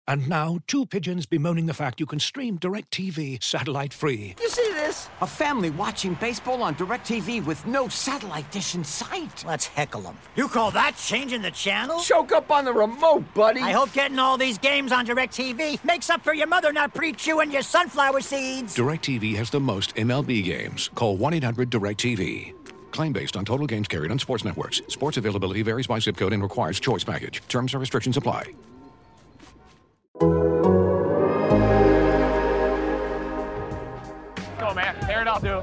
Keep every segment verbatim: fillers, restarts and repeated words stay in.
And now, two pigeons bemoaning the fact you can stream DirecTV satellite-free. You see this? A family watching baseball on DirecTV with no satellite dish in sight. Let's heckle them. You call that changing the channel? Choke up on the remote, buddy. I hope getting all these games on DirecTV makes up for your mother not pre-chewing your sunflower seeds. DirecTV has the most M L B games. Call one eight hundred direct T V. Claim based on total games carried on sports networks. Sports availability varies by zip code and requires choice package. Terms and restrictions apply. Go, man. Tear it up, dude.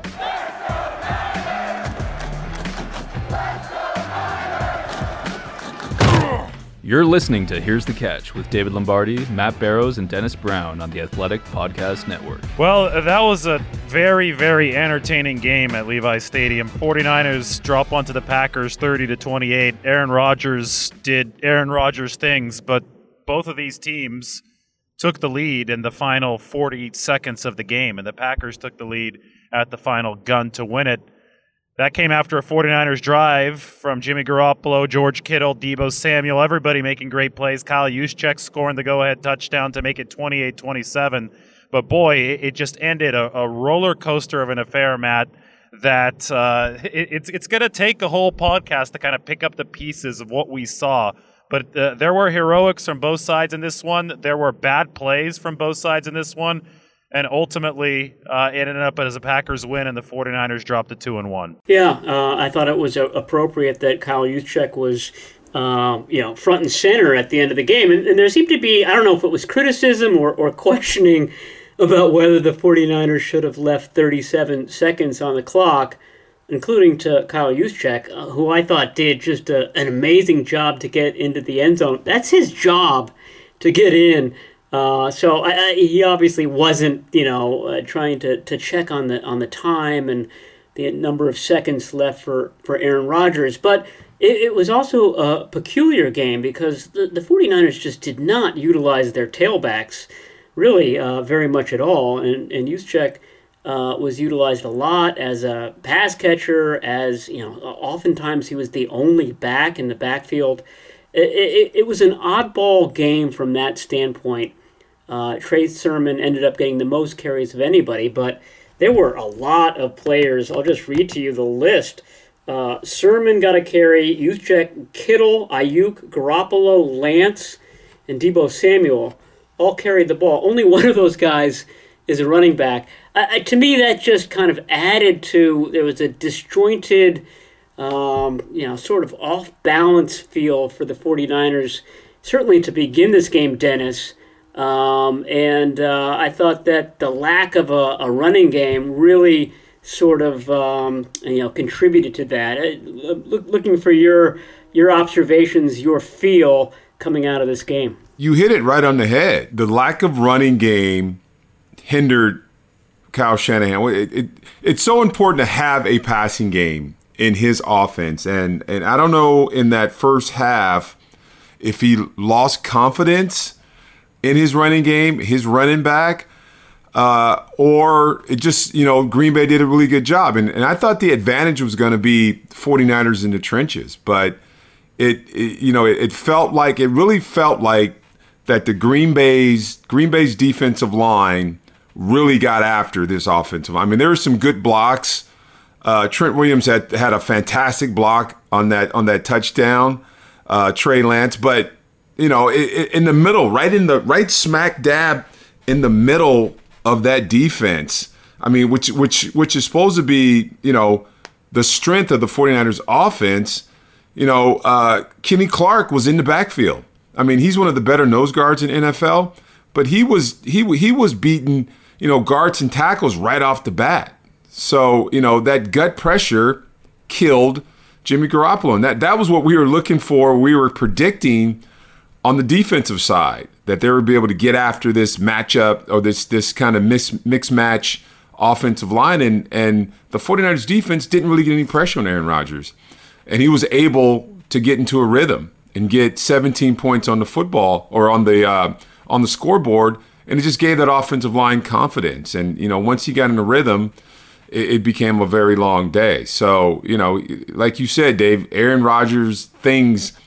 You're listening to Here's the Catch with David Lombardi, Matt Barrows, and Dennis Brown on the Athletic Podcast Network. Well, that was a very, very entertaining game at Levi Stadium. 49ers drop onto the Packers thirty to twenty-eight. Aaron Rodgers did Aaron Rodgers things, but both of these teams took the lead in the final forty seconds of the game, and the Packers took the lead at the final gun to win it. That came after a 49ers drive from Jimmy Garoppolo, George Kittle, Deebo Samuel, everybody making great plays. Kyle Juszczyk scoring the go-ahead touchdown to make it twenty-eight twenty-seven. But boy, it just ended a, a roller coaster of an affair, Matt, that uh, it, it's, it's going to take a whole podcast to kind of pick up the pieces of what we saw. But uh, there were heroics from both sides in this one. There were bad plays from both sides in this one. And ultimately, uh, it ended up as a Packers win, and the 49ers dropped to two and one. Yeah, uh, I thought it was uh, appropriate that Kyle Juszczyk was, uh, you know, front and center at the end of the game. And, and there seemed to be, I don't know if it was criticism or, or questioning about whether the 49ers should have left thirty-seven seconds on the clock, including to Kyle Juszczyk, uh, who I thought did just a, an amazing job to get into the end zone. That's his job, to get in. Uh, so I, I, he obviously wasn't, you know, uh, trying to, to check on the on the time and the number of seconds left for, for Aaron Rodgers. But it, it was also a peculiar game because the, the 49ers just did not utilize their tailbacks really uh, very much at all. And, and Juszczyk uh, was utilized a lot as a pass catcher, as, you know, oftentimes he was the only back in the backfield. It, it, it was an oddball game from that standpoint. Uh, Trey Sermon ended up getting the most carries of anybody, but there were a lot of players. I'll just read to you the list. Uh, Sermon got a carry, Juszczyk, Kittle, Ayuk, Garoppolo, Lance, and Deebo Samuel all carried the ball. Only one of those guys is a running back. Uh, to me, that just kind of added to, there was a disjointed, Um, you know, sort of off-balance feel for the 49ers, certainly to begin this game, Dennis. Um, and uh, I thought that the lack of a, a running game really sort of, um, you know, contributed to that. Uh, look, looking for your your observations, your feel coming out of this game. You hit it right on the head. The lack of running game hindered Kyle Shanahan. It, it, it's so important to have a passing game in his offense. And and I don't know in that first half if he lost confidence in his running game, his running back, uh, or it just, you know, Green Bay did a really good job. And, and I thought the advantage was going to be 49ers in the trenches. But, it, it you know, it, it felt like, it really felt like that the Green Bay's, Green Bay's defensive line really got after this offensive line. I mean, there were some good blocks. Uh, Trent Williams had had a fantastic block on that on that touchdown, uh, Trey Lance. But you know, it, it, in the middle, right in the right smack dab in the middle of that defense. I mean, which which which is supposed to be, you know, the strength of the 49ers offense. You know, uh, Kenny Clark was in the backfield. I mean, he's one of the better nose guards in N F L, but he was he he was beating, you know, guards and tackles right off the bat. So, you know, that gut pressure killed Jimmy Garoppolo. And that, that was what we were looking for. We were predicting on the defensive side that they would be able to get after this matchup or this this kind of mix, mix match offensive line. And, and the 49ers defense didn't really get any pressure on Aaron Rodgers. And he was able to get into a rhythm and get seventeen points on the football or on the uh, on the scoreboard. And it just gave that offensive line confidence. And, you know, once he got in a rhythm, it became a very long day. So, you know, like you said, Dave, Aaron Rodgers, things,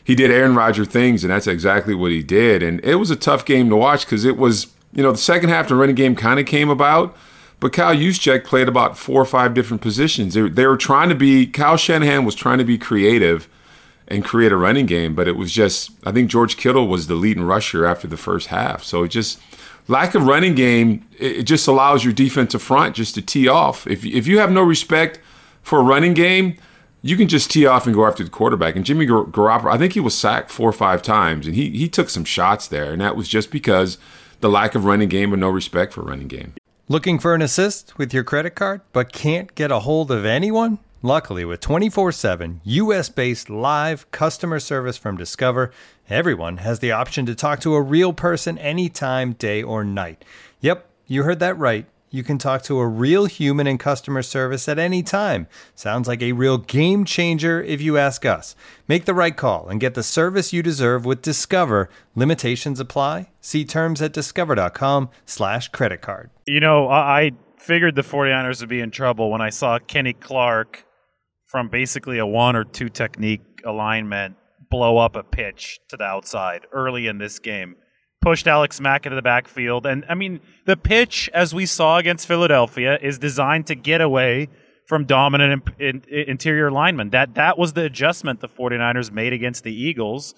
he did Aaron Rodgers things, and that's exactly what he did. And it was a tough game to watch because it was, you know, the second half, the running game kind of came about, but Kyle Juszczyk played about four or five different positions. They, they were trying to be, Kyle Shanahan was trying to be creative and create a running game, but it was just, I think George Kittle was the leading rusher after the first half. So it just, lack of running game, it just allows your defensive front just to tee off. If if you have no respect for a running game, you can just tee off and go after the quarterback. And Jimmy Gar- Garoppolo, I think he was sacked four or five times, and he he took some shots there, and that was just because the lack of running game and no respect for running game. Looking for an assist with your credit card, but can't get a hold of anyone? Luckily, with twenty-four seven U S-based live customer service from Discover, everyone has the option to talk to a real person anytime, day or night. Yep, you heard that right. You can talk to a real human in customer service at any time. Sounds like a real game changer if you ask us. Make the right call and get the service you deserve with Discover. Limitations apply. See terms at discover.com slash credit card. You know, I figured the 49ers would be in trouble when I saw Kenny Clark from basically a one or two technique alignment blow up a pitch to the outside early in this game. Pushed Alex Mack into the backfield. And, I mean, the pitch, as we saw against Philadelphia, is designed to get away from dominant in, in, interior linemen. That that was the adjustment the 49ers made against the Eagles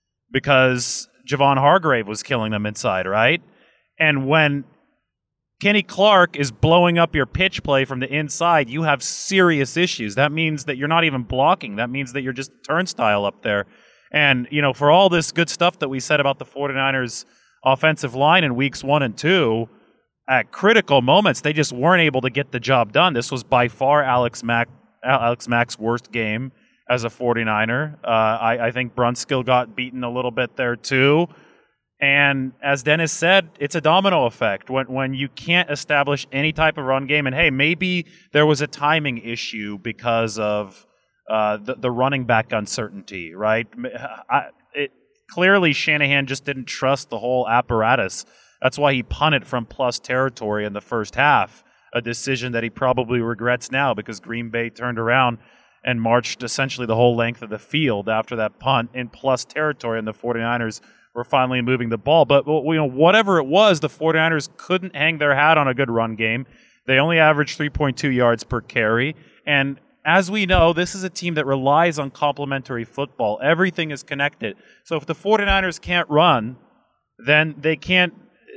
because Javon Hargrave was killing them inside, right? And when Kenny Clark is blowing up your pitch play from the inside, you have serious issues. That means that you're not even blocking. That means that you're just turnstile up there. And, you know, for all this good stuff that we said about the 49ers offensive line in weeks one and two, at critical moments, they just weren't able to get the job done. This was by far Alex Mack, Alex Mack's worst game as a 49er. Uh, I, I think Brunskill got beaten a little bit there too. And as Dennis said, it's a domino effect when when you can't establish any type of run game. And hey, maybe there was a timing issue because of uh, the, the running back uncertainty, right? I, it, clearly, Shanahan just didn't trust the whole apparatus. That's why he punted from plus territory in the first half, a decision that he probably regrets now because Green Bay turned around and marched essentially the whole length of the field after that punt in plus territory, and the 49ers were finally moving the ball. But you know, whatever it was, the 49ers couldn't hang their hat on a good run game. They only averaged three point two yards per carry. And as we know, this is a team that relies on complementary football. Everything is connected. So if the 49ers can't run, then they can't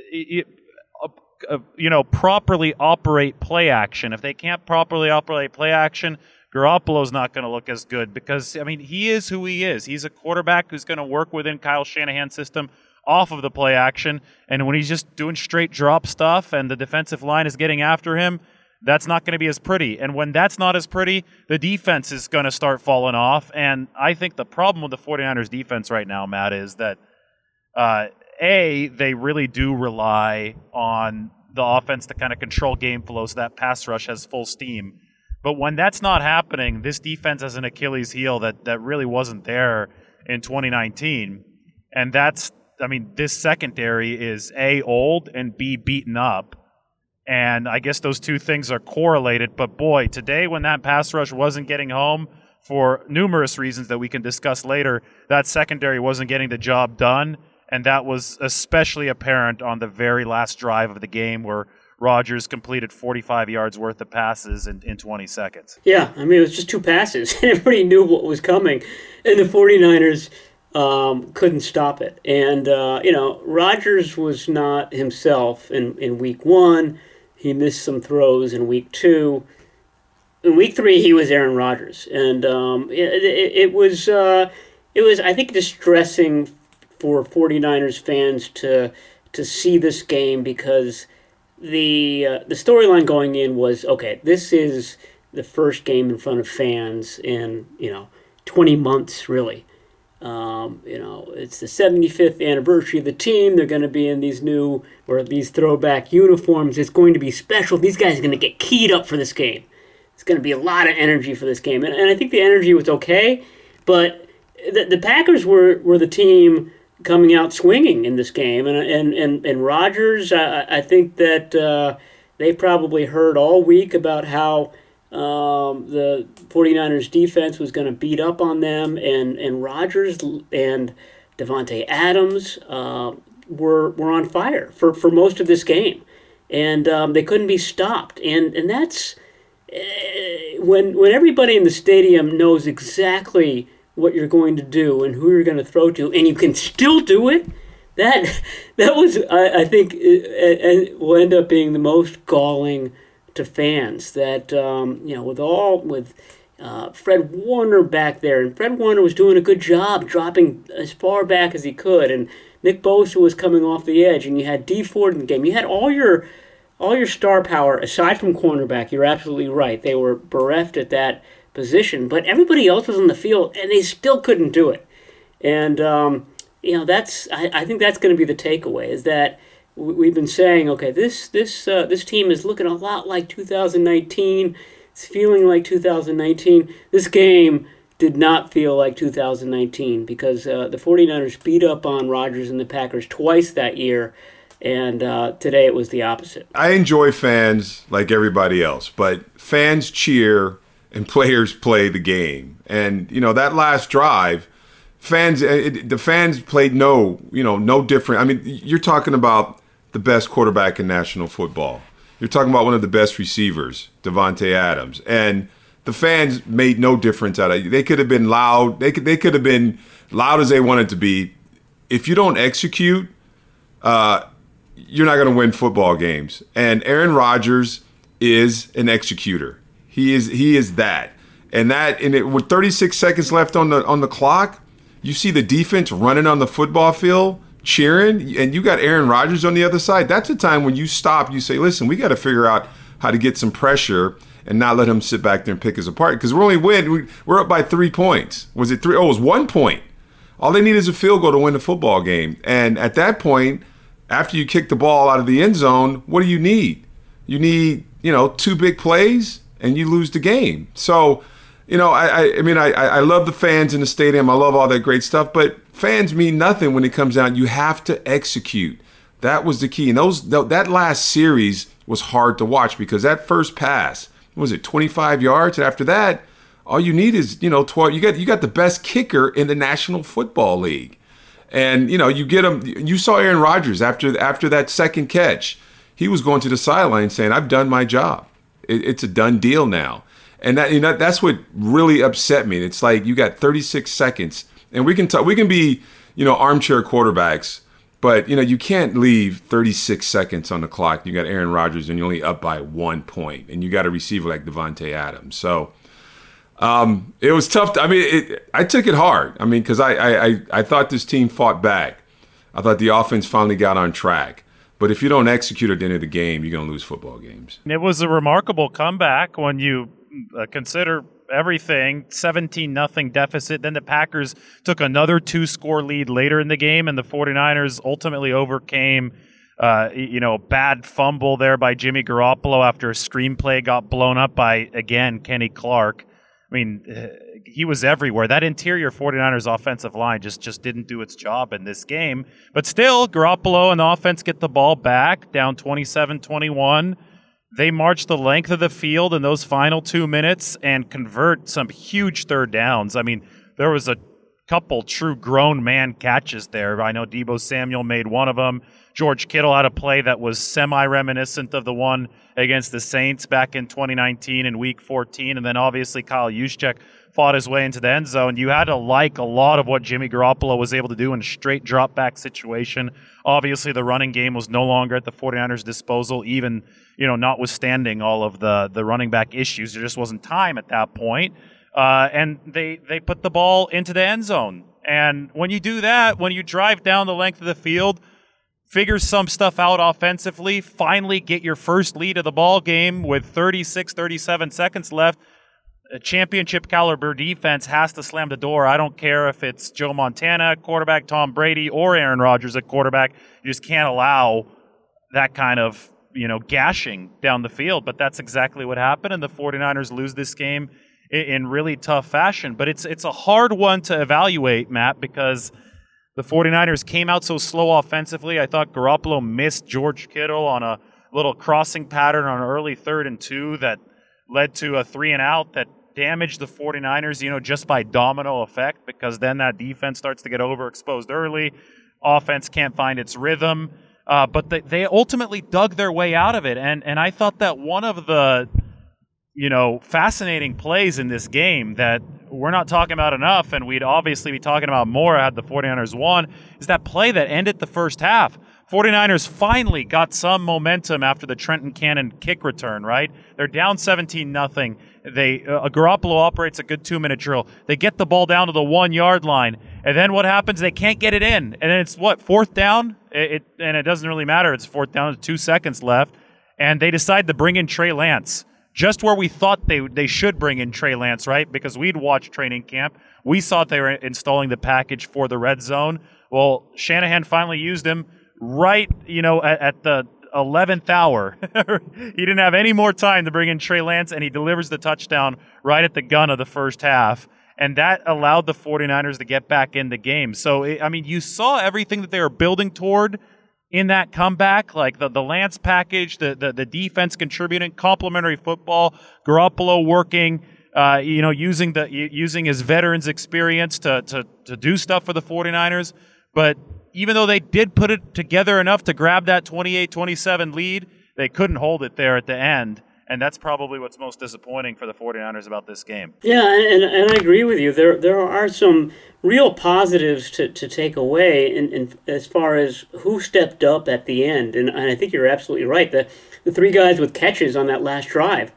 you know, properly operate play action. If they can't properly operate play action, Garoppolo's not going to look as good because, I mean, he is who he is. He's a quarterback who's going to work within Kyle Shanahan's system off of the play action. And when he's just doing straight drop stuff and the defensive line is getting after him, that's not going to be as pretty. And when that's not as pretty, the defense is going to start falling off. And I think the problem with the 49ers defense right now, Matt, is that, uh, A, they really do rely on the offense to kind of control game flow so that pass rush has full steam. But when that's not happening, this defense has an Achilles heel that, that really wasn't there in twenty nineteen. And that's, I mean, this secondary is A, old, and B, beaten up. And I guess those two things are correlated. But boy, today when that pass rush wasn't getting home, for numerous reasons that we can discuss later, that secondary wasn't getting the job done. And that was especially apparent on the very last drive of the game where Rodgers completed forty-five yards worth of passes in, in twenty seconds. Yeah, I mean, it was just two passes. Everybody knew what was coming. And the 49ers um, couldn't stop it. And, uh, you know, Rodgers was not himself in, in week one. He missed some throws in week two. In week three, he was Aaron Rodgers. And um, it, it, it was, uh, it was, I think, distressing for 49ers fans to to see this game because the uh, the storyline going in was, okay, this is the first game in front of fans in, you know, twenty months, really. Um, you know, it's the seventy-fifth anniversary of the team. They're going to be in these new, or these throwback uniforms. It's going to be special. These guys are going to get keyed up for this game. It's going to be a lot of energy for this game. And, and I think the energy was okay, but the, the Packers were, were the team coming out swinging in this game. And and, and, and Rodgers, I, I think that uh, they probably heard all week about how um, the 49ers defense was going to beat up on them, and, and Rodgers and Davante Adams uh, were were on fire for, for most of this game. And um, they couldn't be stopped. And and that's uh, when when everybody in the stadium knows exactly what you're going to do and who you're going to throw to, and you can still do it. That that was, I, I think, it, it will end up being the most galling to fans. That um, you know, with all with uh, Fred Warner back there, and Fred Warner was doing a good job dropping as far back as he could, and Nick Bosa was coming off the edge, and you had Dee Ford in the game. You had all your all your star power aside from cornerback. You're absolutely right; they were bereft at that position, but everybody else was on the field, and they still couldn't do it. And um, you know, that's I, I think that's going to be the takeaway, is that we've been saying, okay, this this uh, this team is looking a lot like two thousand nineteen. It's feeling like two thousand nineteen. This game did not feel like two thousand nineteen, because uh, the 49ers beat up on Rodgers and the Packers twice that year, and uh, today it was the opposite. I enjoy fans like everybody else, but fans cheer and players play the game. And, you know, that last drive, fans, it, the fans played no, you know, no different. I mean, you're talking about the best quarterback in national football. You're talking about one of the best receivers, Davante Adams. And the fans made no difference out of it. They could have been loud. They could they could have been loud as they wanted to be. If you don't execute, uh, you're not going to win football games. And Aaron Rodgers is an executor. He is he is that. And that and it, with thirty-six seconds left on the on the clock, you see the defense running on the football field, cheering, and you got Aaron Rodgers on the other side. That's the time when you stop. You say, "Listen, we got to figure out how to get some pressure and not let him sit back there and pick us apart, because we're only win. We're up by three points. Was it three? Oh, it was one point. All they need is a field goal to win the football game. And at that point, after you kick the ball out of the end zone, what do you need? You need, you know, two big plays, and you lose the game. So, you know, I, I, I mean, I, I love the fans in the stadium. I love all that great stuff, but fans mean nothing when it comes down. You have to execute. That was the key. And those that last series was hard to watch, because that first pass, was it twenty-five yards? And after that, all you need is, you know, twelve. You got you got the best kicker in the National Football League. And, you know, you get him. You saw Aaron Rodgers after after that second catch. He was going to the sideline saying, "I've done my job. It, it's a done deal now." And that, you know, that's what really upset me. It's like you got thirty-six seconds, and we can talk, we can be, you know, armchair quarterbacks, but, you know, you can't leave thirty-six seconds on the clock. You got Aaron Rodgers, and you're only up by one point, and you got a receiver like Davante Adams. So um, it was tough. To, I mean, it, I took it hard. I mean, because I, I, I, I thought this team fought back. I thought the offense finally got on track. But if you don't execute at the end of the game, you're going to lose football games. It was a remarkable comeback when you uh, consider everything. seventeen nothing deficit. Then the Packers took another two-score lead later in the game, and the 49ers ultimately overcame uh, you know, a bad fumble there by Jimmy Garoppolo after a screenplay got blown up by, again, Kenny Clark. I mean, he was everywhere. That interior 49ers offensive line just, just didn't do its job in this game. But still, Garoppolo and the offense get the ball back, down twenty-seven twenty-one. They march the length of the field in those final two minutes and convert some huge third downs. I mean, there was a couple true grown man catches there. I know Deebo Samuel made one of them. George Kittle had a play that was semi-reminiscent of the one against the Saints back in twenty nineteen in Week fourteen. And then obviously Kyle Juszczyk fought his way into the end zone. You had to like a lot of what Jimmy Garoppolo was able to do in a straight drop-back situation. Obviously, the running game was no longer at the 49ers' disposal, even, you know, notwithstanding all of the, the running back issues. There just wasn't time at that point. Uh, and they, they put the ball into the end zone. And when you do that, when you drive down the length of the field, figure some stuff out offensively, finally get your first lead of the ball game with thirty-six, thirty-seven seconds left, a championship caliber defense has to slam the door. I don't care if it's Joe Montana at quarterback, Tom Brady, or Aaron Rodgers at quarterback. You just can't allow that kind of, you know, gashing down the field. But that's exactly what happened, and the 49ers lose this game in, in really tough fashion. But it's it's a hard one to evaluate, Matt, because the 49ers came out so slow offensively. I thought Garoppolo missed George Kittle on a little crossing pattern on an early third and two that led to a three and out that damaged the 49ers, you know, just by domino effect, because then that defense starts to get overexposed early. Offense can't find its rhythm. Uh, but they, they ultimately dug their way out of it. And, and I thought that one of the, you know, fascinating plays in this game that we're not talking about enough, and we'd obviously be talking about more had the 49ers won, is that play that ended the first half. 49ers finally got some momentum after the Trenton Cannon kick return, right? They're down seventeen nothing. They uh, Garoppolo operates a good two-minute drill. They get the ball down to the one-yard line, and then what happens? They can't get it in. And then it's, what, fourth down? It, it And it doesn't really matter. It's fourth down with two seconds left. And they decide to bring in Trey Lance, just where we thought they they should bring in Trey Lance, right? Because we'd watched training camp. We thought they were installing the package for the red zone. Well, Shanahan finally used him right, you know, at, at the eleventh hour. He didn't have any more time to bring in Trey Lance, and he delivers the touchdown right at the gun of the first half. And that allowed the 49ers to get back in the game. So, it, I mean, you saw everything that they were building toward in that comeback, like the, the Lance package, the, the, the defense contributing, complementary football, Garoppolo working, uh, you know, using the using his veterans experience to, to, to do stuff for the 49ers. But even though they did put it together enough to grab that twenty-eight twenty-seven lead, they couldn't hold it there at the end. And that's probably what's most disappointing for the 49ers about this game. Yeah, and, and I agree with you. There there are some real positives to, to take away in, in, as far as who stepped up at the end. And, and I think you're absolutely right. The, the three guys with catches on that last drive.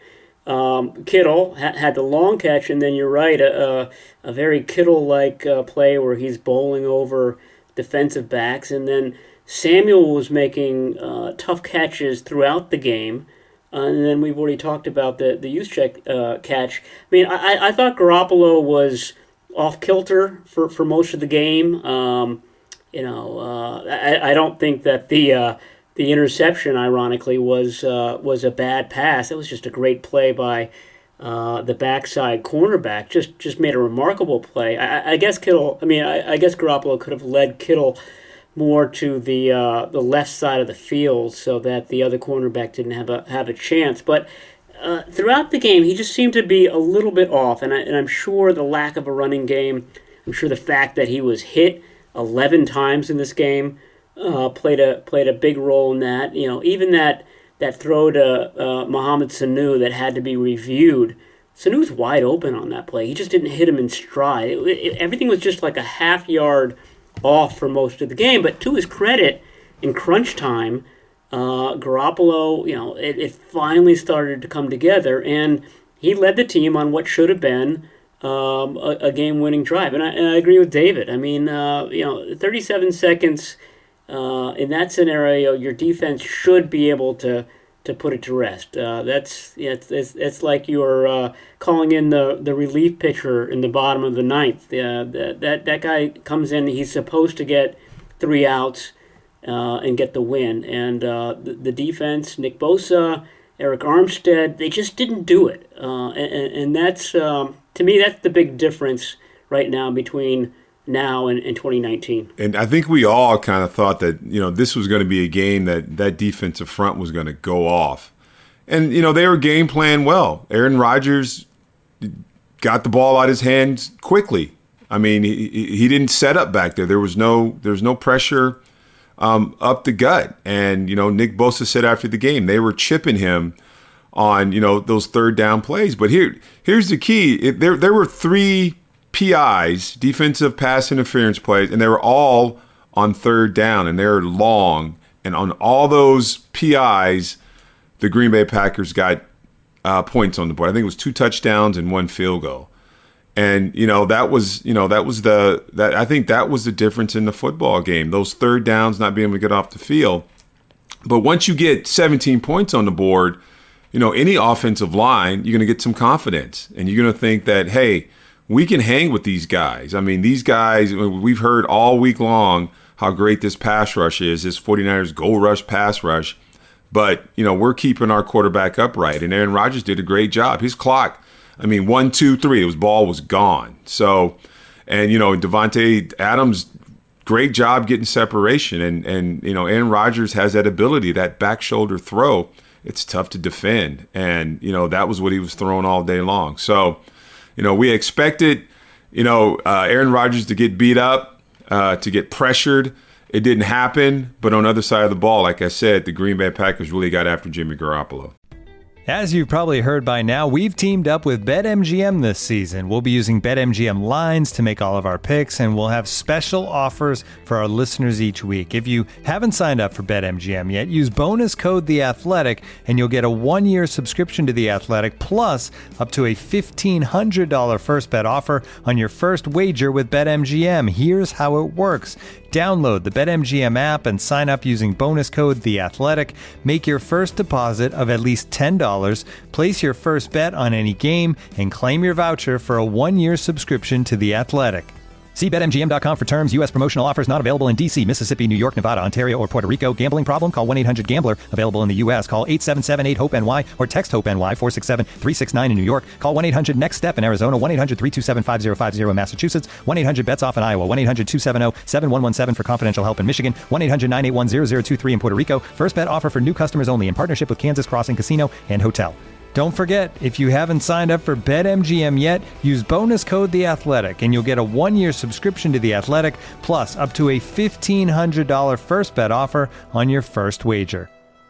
Um, Kittle ha- had the long catch, and then you're right, a, a, a very Kittle-like uh, play where he's bowling over defensive backs. And then Samuel was making uh, tough catches throughout the game. Uh, and then we've already talked about the, the Juszczyk uh, catch. I mean, I, I thought Garoppolo was off-kilter for, for most of the game. Um, you know, uh, I, I don't think that the uh, the interception, ironically, was uh, was a bad pass. It was just a great play by uh, the backside cornerback. Just just made a remarkable play. I, I guess Kittle, I mean, I, I guess Garoppolo could have led Kittle more to the uh, the left side of the field so that the other cornerback didn't have a have a chance. But uh, throughout the game, he just seemed to be a little bit off, and, I, and I'm sure the lack of a running game, I'm sure the fact that he was hit eleven times in this game uh, played a played a big role in that. You know, even that that throw to uh, Mohamed Sanu that had to be reviewed. Sanu's wide open on that play. He just didn't hit him in stride. It, it, everything was just like a half yard off for most of the game. But to his credit, in crunch time, uh, Garoppolo, you know, it, it finally started to come together, and he led the team on what should have been um, a, a game-winning drive. And I, and I agree with David. I mean, uh, you know, thirty-seven seconds uh, in that scenario, your defense should be able to to put it to rest. Uh, that's yeah, it's, it's it's like you're uh, calling in the, the relief pitcher in the bottom of the ninth. Uh, that that that guy comes in, he's supposed to get three outs uh, and get the win. And uh, the, the defense, Nick Bosa, Eric Armstead, they just didn't do it. Uh, and, and that's um, to me, that's the big difference right now between now and, and twenty nineteen. And I think we all kind of thought that, you know, this was going to be a game that that defensive front was going to go off. And, you know, they were game planned well. Aaron Rodgers got the ball out of his hands quickly. I mean, he he didn't set up back there. There was no there was no pressure um, up the gut. And, you know, Nick Bosa said after the game, they were chipping him on, you know, those third down plays. But here here's the key. It, there there were three P Is, defensive pass interference plays, and they were all on third down, and they're long. And on all those P Is, the Green Bay Packers got uh, points on the board. I think it was two touchdowns and one field goal. And you know that was you know that was the that I think that was the difference in the football game. Those third downs not being able to get off the field. But once you get seventeen points on the board, you know any offensive line, you're going to get some confidence, and you're going to think that, hey, we can hang with these guys. I mean, these guys, we've heard all week long how great this pass rush is, this 49ers goal rush pass rush. But, you know, we're keeping our quarterback upright. And Aaron Rodgers did a great job. His clock, I mean, one, two, three, his ball was gone. So, and, you know, Devontae Adams, great job getting separation. And, and you know, Aaron Rodgers has that ability, that back shoulder throw. it's tough to defend. And, you know, that was what he was throwing all day long. So, you know, we expected, you know, uh, Aaron Rodgers to get beat up, uh, to get pressured. It didn't happen. But on the other side of the ball, like I said, the Green Bay Packers really got after Jimmy Garoppolo. As you've probably heard by now, we've teamed up with BetMGM this season. We'll be using BetMGM lines to make all of our picks, and we'll have special offers for our listeners each week. If you haven't signed up for BetMGM yet, use bonus code The Athletic, and you'll get a one-year subscription to The Athletic, plus up to a fifteen hundred dollars first bet offer on your first wager with BetMGM. Here's how it works. Download the BetMGM app and sign up using bonus code The Athletic. Make your first deposit of at least ten dollars. Place your first bet on any game and claim your voucher for a one-year subscription to The Athletic. See Bet M G M dot com for terms. U S promotional offers not available in D C, Mississippi, New York, Nevada, Ontario, or Puerto Rico. Gambling problem? Call one eight hundred gambler. Available in the U S. Call eight seven seven eight hope N Y or text HOPE-N Y four six seven three six nine in New York. Call one eight hundred next step in Arizona. one eight hundred three two seven five zero five zero in Massachusetts. one eight hundred bets off in Iowa. one eight hundred two seven zero seven one one seven for confidential help in Michigan. one eight hundred nine eight one zero zero two three in Puerto Rico. First bet offer for new customers only in partnership with Kansas Crossing Casino and Hotel. Don't forget, if you haven't signed up for BetMGM yet, use bonus code The Athletic, and you'll get a one-year subscription to The Athletic, plus up to a fifteen hundred dollars first bet offer on your first wager.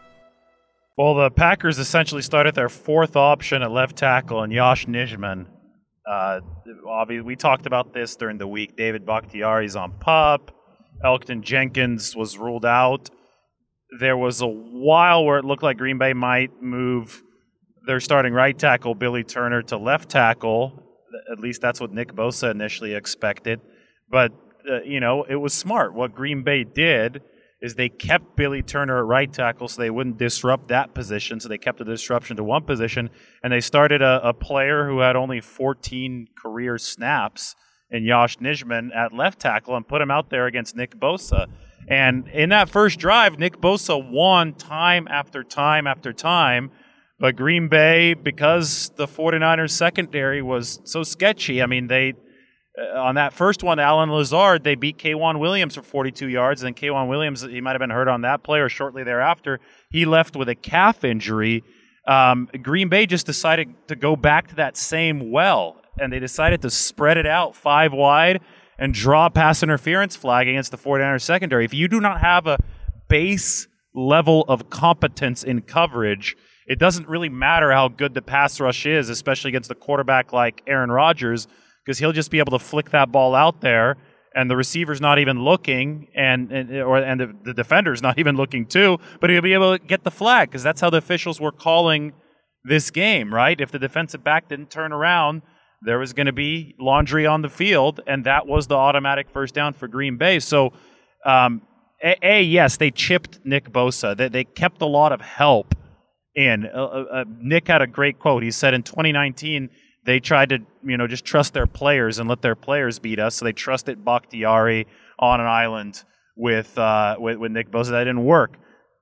Well, the Packers essentially started their fourth option at left tackle, and Josh Nijman. Uh, obviously, we talked about this during the week. David Bakhtiari's on PUP. Elgton Jenkins was ruled out. There was a while where it looked like Green Bay might move their starting right tackle, Billy Turner, to left tackle. At least that's what Nick Bosa initially expected. But, uh, you know, it was smart. What Green Bay did is they kept Billy Turner at right tackle so they wouldn't disrupt that position. So they kept the disruption to one position. And they started a, a player who had only fourteen career snaps in Josh Nijman at left tackle and put him out there against Nick Bosa. And in that first drive, Nick Bosa won time after time after time. But Green Bay, because the 49ers secondary was so sketchy, I mean, they uh, on that first one, Alan Lazard, they beat K'Wan Williams for forty-two yards. And then K'Wan Williams, he might have been hurt on that play or shortly thereafter. He left with a calf injury. Um, Green Bay just decided to go back to that same well, and they decided to spread it out five wide and draw a pass interference flag against the 49ers secondary. If you do not have a base level of competence in coverage, it doesn't really matter how good the pass rush is, especially against a quarterback like Aaron Rodgers, because he'll just be able to flick that ball out there, and the receiver's not even looking, and and or and the, the defender's not even looking too, but he'll be able to get the flag, because that's how the officials were calling this game, right? If the defensive back didn't turn around, there was going to be laundry on the field, and that was the automatic first down for Green Bay. So, um, a, a yes, they chipped Nick Bosa. They, they kept a lot of help in. Uh, uh, Nick had a great quote. He said in twenty nineteen, they tried to, you know, just trust their players and let their players beat us. So they trusted Bakhtiari on an island with uh, with, with Nick Bosa. That didn't work.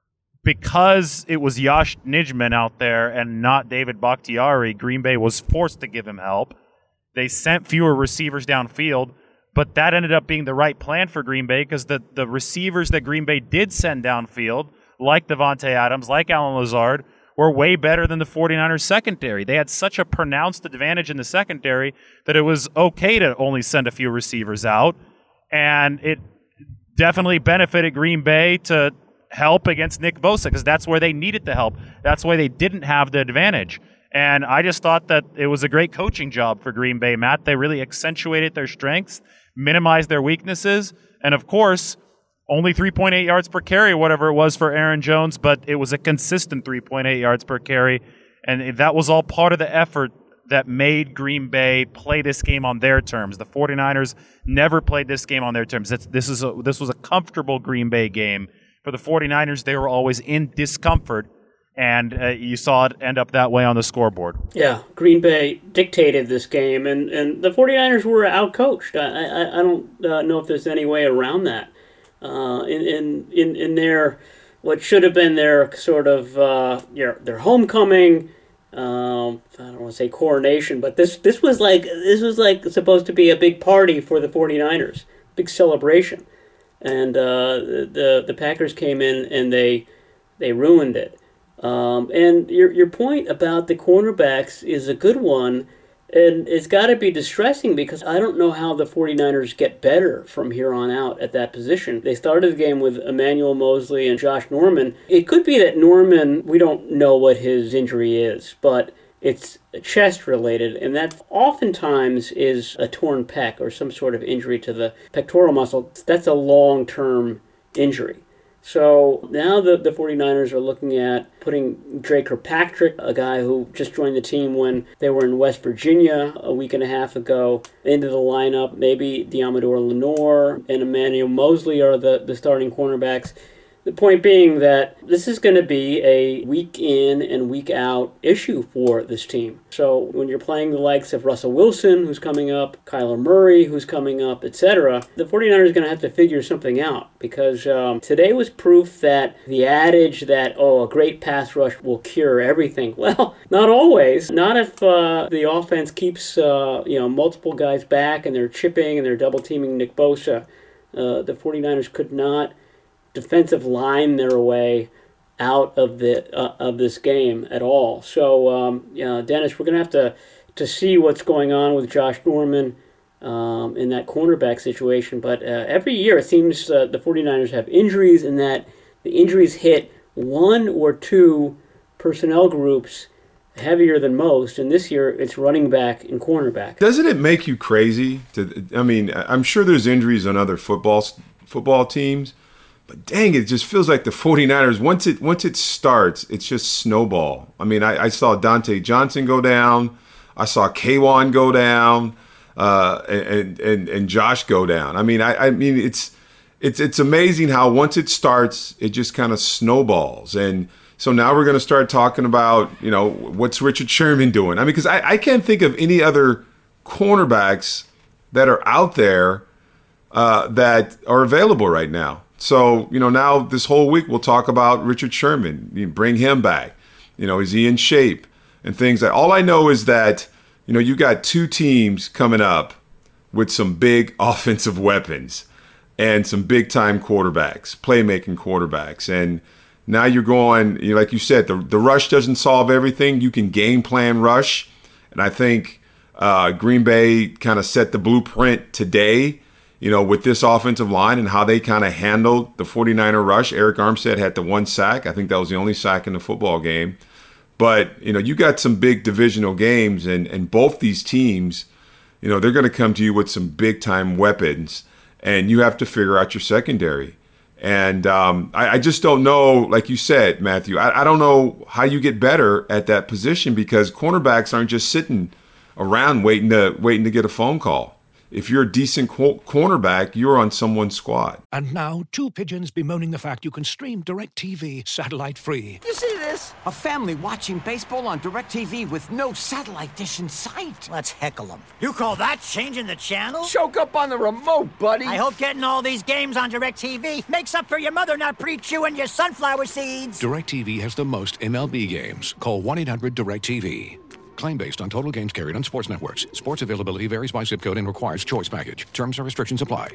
Because it was Josh Nijman out there and not David Bakhtiari, Green Bay was forced to give him help. They sent fewer receivers downfield, but that ended up being the right plan for Green Bay, because the, the receivers that Green Bay did send downfield, like Devontae Adams, like Alan Lazard, were way better than the 49ers secondary. They had such a pronounced advantage in the secondary that it was okay to only send a few receivers out, and it definitely benefited Green Bay to help against Nick Bosa, because that's where they needed the help. That's why they didn't have the advantage. And I just thought that it was a great coaching job for Green Bay, Matt. They really accentuated their strengths, minimized their weaknesses, and of course, only three point eight yards per carry, whatever it was for Aaron Jones, but it was a consistent three point eight yards per carry, and that was all part of the effort that made Green Bay play this game on their terms. The 49ers never played this game on their terms. It's, this, is a, this was a comfortable Green Bay game. For the 49ers, they were always in discomfort, and uh, you saw it end up that way on the scoreboard. Yeah, Green Bay dictated this game, and, and the 49ers were outcoached. I, I, I don't uh, know if there's any way around that. Uh, in, in in in their what should have been their sort of uh, their their homecoming, um, I don't want to say coronation, but this this was like this was like supposed to be a big party for the 49ers, big celebration, and uh, the the Packers came in and they they ruined it. Um, and your your point about the cornerbacks is a good one. And it's got to be distressing because I don't know how the 49ers get better from here on out at that position. They started the game with Emmanuel Moseley and Josh Norman. It could be that Norman, we don't know what his injury is, but it's chest related, and that oftentimes is a torn pec or some sort of injury to the pectoral muscle. That's a long-term injury. So now the, the 49ers are looking at putting Dre Kirkpatrick, a guy who just joined the team when they were in West Virginia a week and a half ago, into the lineup. Maybe Diamador Lenore and Emmanuel Moseley are the, the starting cornerbacks. The point being that this is going to be a week in and week out issue for this team. So when you're playing the likes of Russell Wilson, who's coming up, Kyler Murray, who's coming up, et cetera, the 49ers are going to have to figure something out because um, today was proof that the adage that, oh, a great pass rush will cure everything. Well, not always. Not if uh, the offense keeps uh, you know multiple guys back and they're chipping and they're double teaming Nick Bosa. Uh, the 49ers could not defensive line their way out of the uh, of this game at all. So, um, you know, Dennis, we're going to have to to see what's going on with Josh Norman um, in that cornerback situation. But uh, every year it seems uh, the 49ers have injuries, and that the injuries hit one or two personnel groups heavier than most. And this year it's running back and cornerback. Doesn't it make you crazy? To, I mean, I'm sure there's injuries on other football football teams. But dang, it just feels like the 49ers, once it once it starts, it's just snowball. I mean, I, I saw Dante Johnson go down. I saw K'Wan go down uh, and, and and Josh go down. I mean, I, I mean, it's it's it's amazing how once it starts, it just kind of snowballs. And so now we're going to start talking about, you know, what's Richard Sherman doing? I mean, because I, I can't think of any other cornerbacks that are out there uh, that are available right now. So, you know, now this whole week we'll talk about Richard Sherman, you bring him back. You know, is he in shape and things like that. All I know is that, you know, you got two teams coming up with some big offensive weapons and some big time quarterbacks, playmaking quarterbacks. And now you're going, you know, like you said, the, the rush doesn't solve everything. You can game plan rush. And I think uh, Green Bay kind of set the blueprint today, you know, with this offensive line and how they kind of handled the 49er rush. Eric Armstead had the one sack. I think that was the only sack in the football game. But, you know, you got some big divisional games, and, and both these teams, you know, they're going to come to you with some big-time weapons, and you have to figure out your secondary. And um, I, I just don't know, like you said, Matthew, I, I don't know how you get better at that position because cornerbacks aren't just sitting around waiting to waiting to get a phone call. If you're a decent co- cornerback, you're on someone's squad. And now, two pigeons bemoaning the fact you can stream DirecTV satellite-free. You see this? A family watching baseball on DirecTV with no satellite dish in sight. Let's heckle them. You call that changing the channel? Choke up on the remote, buddy. I hope getting all these games on DirecTV makes up for your mother not pre-chewing your sunflower seeds. DirecTV has the most M L B games. Call one eight hundred direct T V. Claim based on total games carried on sports networks. Sports availability varies by zip code and requires choice package. Terms and restrictions apply.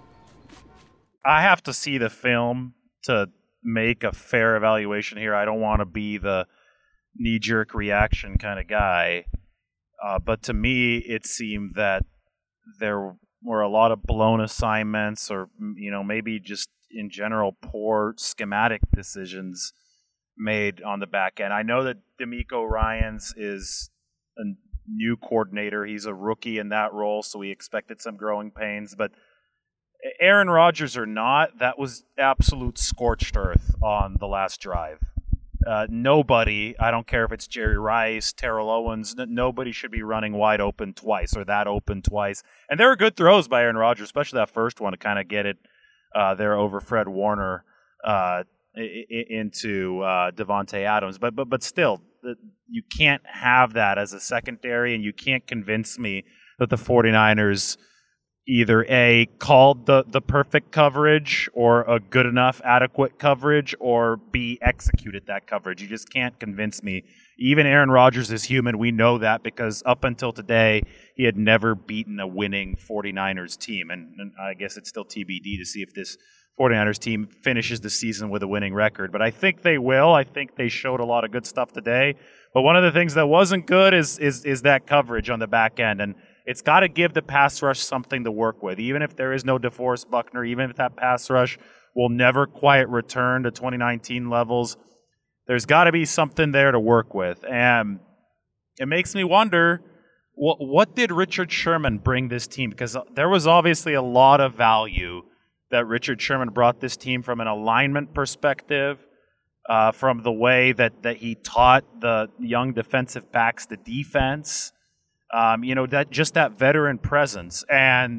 I have to see the film to make a fair evaluation here. I don't want to be the knee-jerk reaction kind of guy. Uh, but to me, it seemed that there were a lot of blown assignments or, you know, maybe just in general poor schematic decisions made on the back end. I know that D'Amico Ryans is a new coordinator. He's a rookie in that role, so we expected some growing pains. But Aaron Rodgers or not, that was absolute scorched earth on the last drive. Uh, nobody, I don't care if it's Jerry Rice, Terrell Owens, n- nobody should be running wide open twice or that open twice. And there were good throws by Aaron Rodgers, especially that first one to kind of get it uh, there over Fred Warner uh, I- I- into uh, Devontae Adams. But but but still, the, you can't have that as a secondary, and you can't convince me that the 49ers either A, called the, the perfect coverage or a good enough, adequate coverage, or B, executed that coverage. You just can't convince me. Even Aaron Rodgers is human. We know that because up until today, he had never beaten a winning 49ers team. And, and I guess it's still T B D to see if this forty-niners team finishes the season with a winning record. But I think they will. I think they showed a lot of good stuff today. But one of the things that wasn't good is is is that coverage on the back end. And it's got to give the pass rush something to work with. Even if there is no DeForest Buckner, even if that pass rush will never quite return to twenty nineteen levels, there's got to be something there to work with. And it makes me wonder, what, what did Richard Sherman bring this team? Because there was obviously a lot of value that Richard Sherman brought this team from an alignment perspective, uh, from the way that, that he taught the young defensive backs the defense, um, you know, that just that veteran presence. And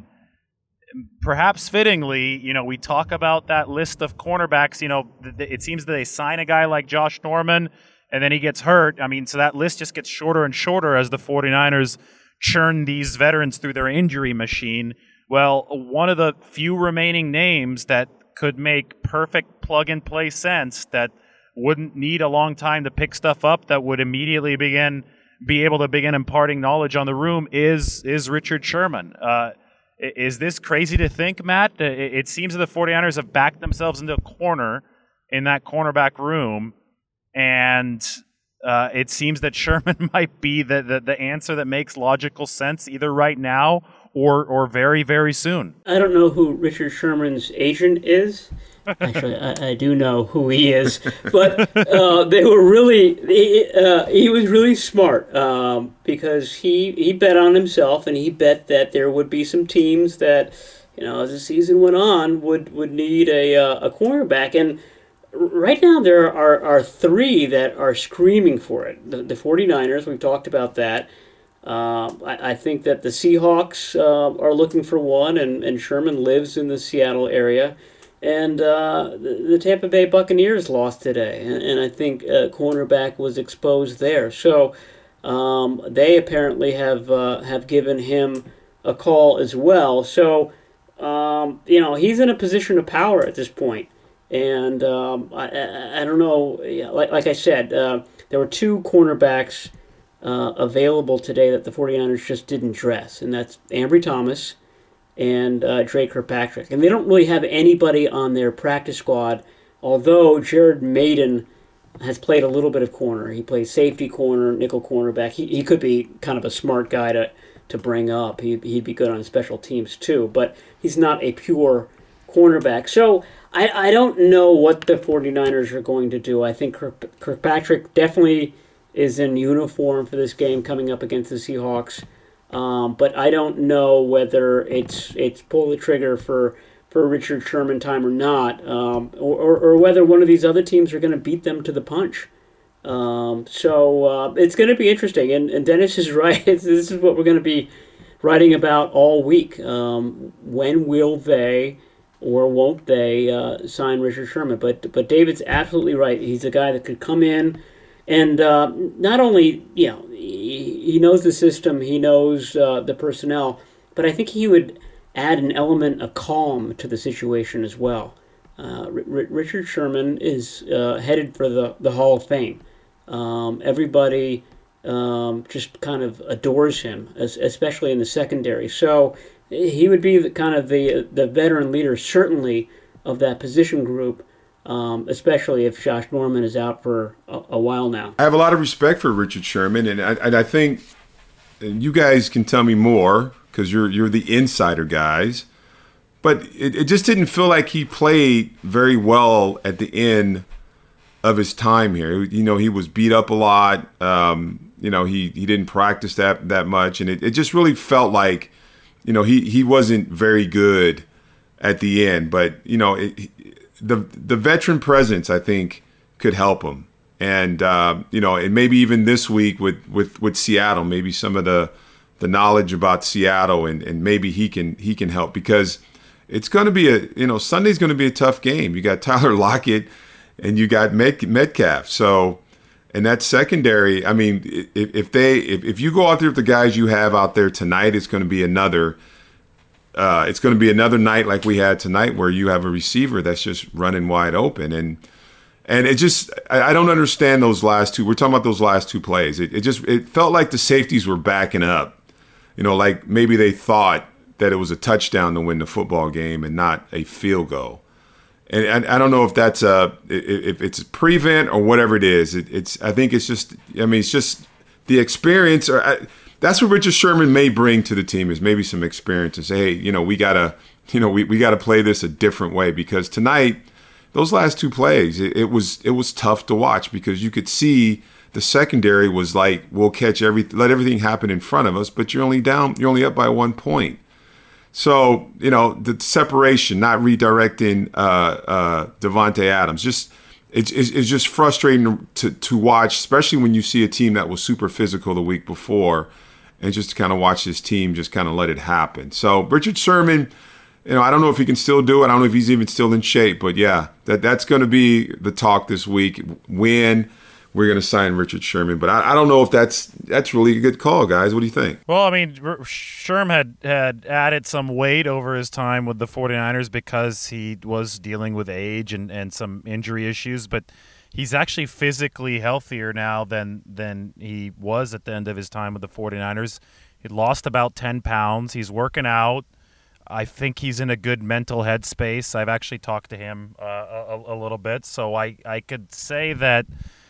perhaps fittingly, you know, we talk about that list of cornerbacks. You know, th- it seems that they sign a guy like Josh Norman, and then he gets hurt. I mean, so that list just gets shorter and shorter as the forty-niners churn these veterans through their injury machine. Well, one of the few remaining names that could make perfect plug-and-play sense, that wouldn't need a long time to pick stuff up, that would immediately begin be able to begin imparting knowledge on the room, is is Richard Sherman. Uh, is this crazy to think, Matt? It seems that the forty-niners have backed themselves into a corner in that cornerback room, and uh, it seems that Sherman might be the, the, the answer that makes logical sense either right now or or very, very soon. I don't know who Richard Sherman's agent is. Actually, I, I do know who he is. But uh, they were really, he, uh, he was really smart um, because he, he bet on himself, and he bet that there would be some teams that, you know, as the season went on, would, would need a, uh, a cornerback. And right now there are, are three that are screaming for it. The, the forty-niners, we've talked about that. Uh, I, I think that the Seahawks uh, are looking for one, and, and Sherman lives in the Seattle area. And uh, the, the Tampa Bay Buccaneers lost today, and, and I think uh, cornerback was exposed there. So um, they apparently have uh, have given him a call as well. So um, you know, he's in a position of power at this point. And um, I, I, I don't know, like, like I said, uh, there were two cornerbacks uh, available today that the forty-niners just didn't dress, and that's Ambry Thomas and uh, Dre Kirkpatrick. And they don't really have anybody on their practice squad, although Jared Maiden has played a little bit of corner. He plays safety corner, nickel cornerback. He he could be kind of a smart guy to, to bring up. He, he'd be good on special teams too, but he's not a pure cornerback. So I, I don't know what the forty-niners are going to do. I think Kirk, Kirkpatrick definitely is in uniform for this game coming up against the Seahawks. Um, but I don't know whether it's it's pull the trigger for, for Richard Sherman time or not, um, or, or, or whether one of these other teams are going to beat them to the punch. Um, so uh, it's going to be interesting. And, and Dennis is right. This is what we're going to be writing about all week. Um, when will they or won't they uh, sign Richard Sherman? But but David's absolutely right. He's a guy that could come in and uh, not only, you know, he, he knows the system, he knows uh, the personnel, but I think he would add an element of calm to the situation as well. Uh, R- Richard Sherman is uh, headed for the, the Hall of Fame. Um, everybody um, just kind of adores him, as, especially in the secondary. So he would be the, kind of the the veteran leader, certainly, of that position group. Um, especially if Josh Norman is out for a, a while now. I have a lot of respect for Richard Sherman, and I, and I think and you guys can tell me more because you're you're the insider guys. But it, it just didn't feel like he played very well at the end of his time here. You know, he was beat up a lot. Um, you know, he, he didn't practice that that much, and it, it just really felt like, you know, he, he wasn't very good at the end. But you know, it, the the veteran presence, I think, could help him. And uh, you know, and maybe even this week with, with, with Seattle, maybe some of the the knowledge about Seattle, and, and maybe he can he can help, because it's going to be a you know Sunday's going to be a tough game. You got Tyler Lockett and you got Met, Metcalf. So, and that secondary, I mean, if, if they if, if you go out there with the guys you have out there tonight, it's going to be another. Uh, it's going to be another night like we had tonight, where you have a receiver that's just running wide open, and and it just I, I don't understand those last two. We're talking about those last two plays. It, it just it felt like the safeties were backing up, you know, like maybe they thought that it was a touchdown to win the football game and not a field goal. and I, I don't know if that's a if it's a prevent or whatever it is. It, it's I think it's just I mean it's just the experience or I, that's what Richard Sherman may bring to the team is maybe some experience and say, hey, you know, we gotta you know we, we gotta play this a different way because tonight those last two plays it, it was it was tough to watch because you could see the secondary was like we'll catch every let everything happen in front of us, but you're only down you're only up by one point. So, you know, the separation, not redirecting uh, uh, Devontae Adams, just it's, it's, it's just frustrating to, to watch, especially when you see a team that was super physical the week before and just to kind of watch this team just kind of let it happen. So Richard Sherman, you know, I don't know if he can still do it. I don't know if he's even still in shape. But, yeah, that that's going to be the talk this week when we're going to sign Richard Sherman. But I, I don't know if that's that's really a good call, guys. What do you think? Well, I mean, Sherm had, had added some weight over his time with the 49ers because he was dealing with age and, and some injury issues. But he's actually physically healthier now than, than he was at the end of his time with the 49ers. He lost about ten pounds. He's working out. I think he's in a good mental headspace. I've actually talked to him uh, a, a little bit. So I, I could say that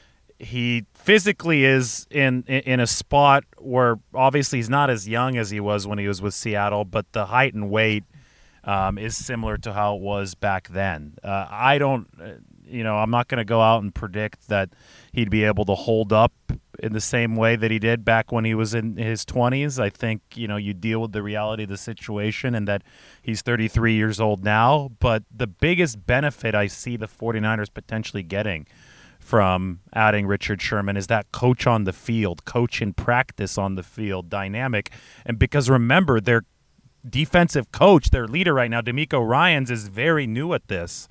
he physically is in in a spot where obviously he's not as young as he was when he was with Seattle, but the height and weight um, is similar to how it was back then. Uh, I don't, you know, I'm not going to go out and predict that he'd be able to hold up in the same way that he did back when he was in his twenties. I think, you know, you deal with the reality of the situation and that he's thirty-three years old now. But the biggest benefit I see the 49ers potentially getting from adding Richard Sherman is that coach on the field, coach in practice on the field dynamic. And because remember, their defensive coach, their leader right now, D'Amico Ryans, is very new at this.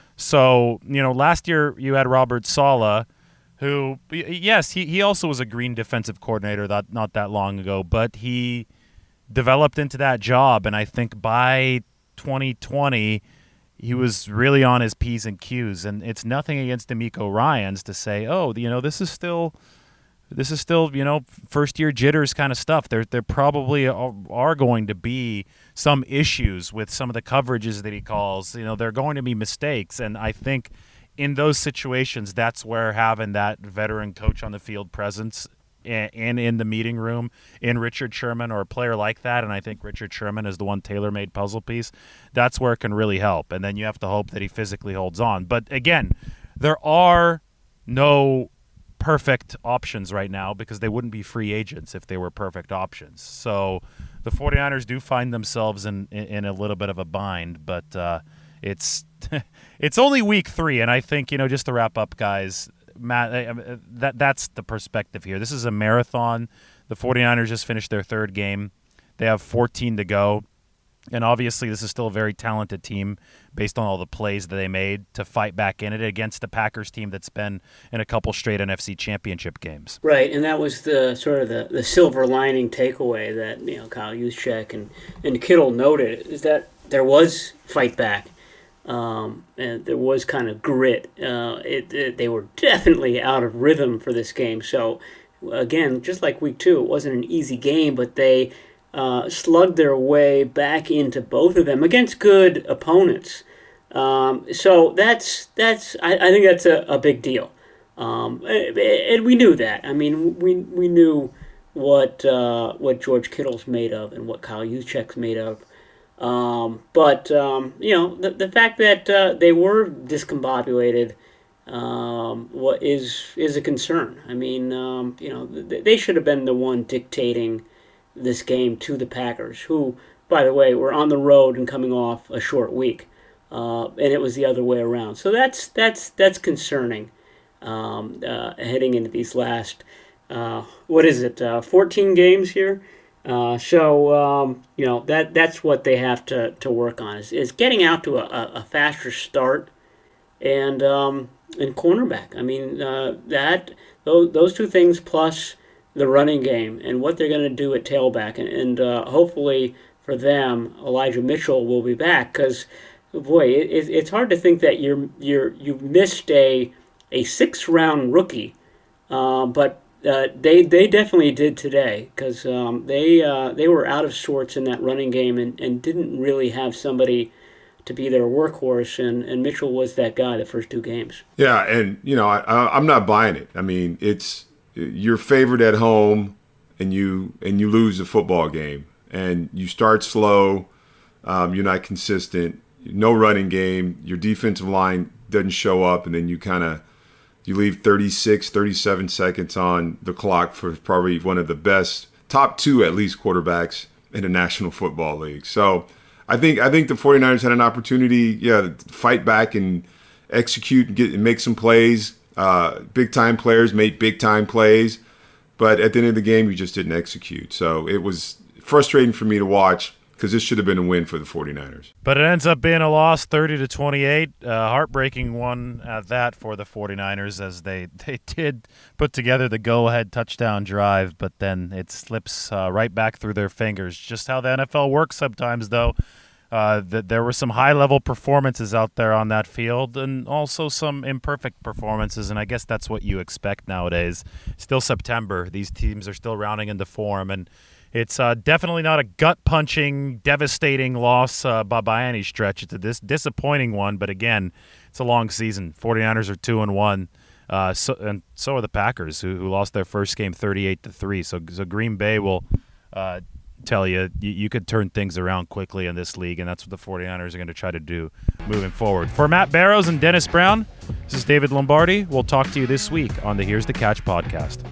So, you know, last year you had Robert Saleh, who, yes, he, he also was a green defensive coordinator that, not that long ago, but he developed into that job. And I think by twenty twenty, he was really on his P's and Q's, and it's nothing against D'Amico Ryans to say, oh, you know, this is still, this is still, you know, first year jitters kind of stuff. There, there probably are, are going to be some issues with some of the coverages that he calls. You know, there are going to be mistakes, and I think in those situations, that's where having that veteran coach on the field presence and in the meeting room in Richard Sherman or a player like that, and I think Richard Sherman is the one tailor-made puzzle piece, that's where it can really help. And then you have to hope that he physically holds on. But again, there are no perfect options right now because they wouldn't be free agents if they were perfect options. So the 49ers do find themselves in, in a little bit of a bind, but uh, it's it's only week three, and I think, you know, just to wrap up, guys, Matt, that that's the perspective here. This is a marathon. The 49ers just finished their third game. They have fourteen to go. And obviously this is still a very talented team based on all the plays that they made to fight back in it against the Packers team that's been in a couple straight N F C championship games. Right, and that was the sort of the, the silver lining takeaway that, you know, Kyle Juszczyk and, and Kittle noted is that there was fight back. Um, and there was kind of grit. Uh, it, it, they were definitely out of rhythm for this game. So, again, just like week two, it wasn't an easy game, but they uh, slugged their way back into both of them against good opponents. Um, so that's that's I, I think that's a, a big deal. Um, and, and we knew that. I mean, we we knew what uh, what George Kittle's made of and what Kyle Juszczyk's made of. Um, but, um, you know, the, the fact that uh, they were discombobulated um, what is is a concern. I mean, um, you know, th- they should have been the one dictating this game to the Packers, who, by the way, were on the road and coming off a short week. Uh, and it was the other way around. So that's that's that's concerning um, uh, heading into these last, uh, what is it, uh, fourteen games here? Uh, so, um, you know, that that's what they have to, to work on, is, is getting out to a, a faster start and um, and cornerback. I mean, uh, that those, those two things plus the running game and what they're going to do at tailback. And, and uh, hopefully for them, Elijah Mitchell will be back because, boy, it, it's hard to think that you're, you're, you've missed a, a sixth-round rookie, uh, but Uh, they they definitely did today because um, they uh, they were out of sorts in that running game and, and didn't really have somebody to be their workhorse, and, and Mitchell was that guy the first two games. Yeah, and, you know, I, I, I'm not buying it. I mean, it's you're favored at home, and you and you lose the football game, and you start slow, um, you're not consistent, no running game, your defensive line doesn't show up, and then you kind of you leave thirty-six, thirty-seven seconds on the clock for probably one of the best, top two at least, quarterbacks in the National Football League. So I think I think the 49ers had an opportunity, yeah, to fight back and execute and get and make some plays. Uh, big time players made big time plays, but at the end of the game, you just didn't execute. So it was frustrating for me to watch, because this should have been a win for the 49ers. But it ends up being a loss, thirty to twenty-eight. Uh, heartbreaking one at that for the 49ers, as they, they did put together the go-ahead touchdown drive, but then it slips uh, right back through their fingers. Just how the N F L works sometimes, though. Uh, that there were some high-level performances out there on that field, and also some imperfect performances, and I guess that's what you expect nowadays. Still September. These teams are still rounding into form, and it's uh, definitely not a gut-punching, devastating loss uh, by, by any stretch. It's a dis- disappointing one, but again, it's a long season. 49ers are two and one, uh, so, and so are the Packers, who, who lost their first game thirty-eight to three. So, so Green Bay will uh, tell you, you you could turn things around quickly in this league, and that's what the 49ers are going to try to do moving forward. For Matt Barrows and Dennis Brown, this is David Lombardi. We'll talk to you this week on the Here's the Catch podcast.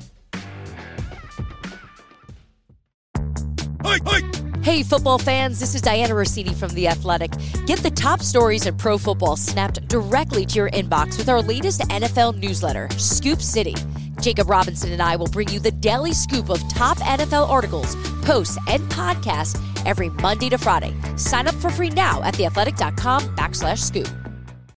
Hey, football fans, this is Diana Rossini from The Athletic. Get the top stories in pro football snapped directly to your inbox with our latest N F L newsletter, Scoop City. Jacob Robinson and I will bring you the daily scoop of top N F L articles, posts, and podcasts every Monday to Friday. Sign up for free now at theathletic.com backslash scoop.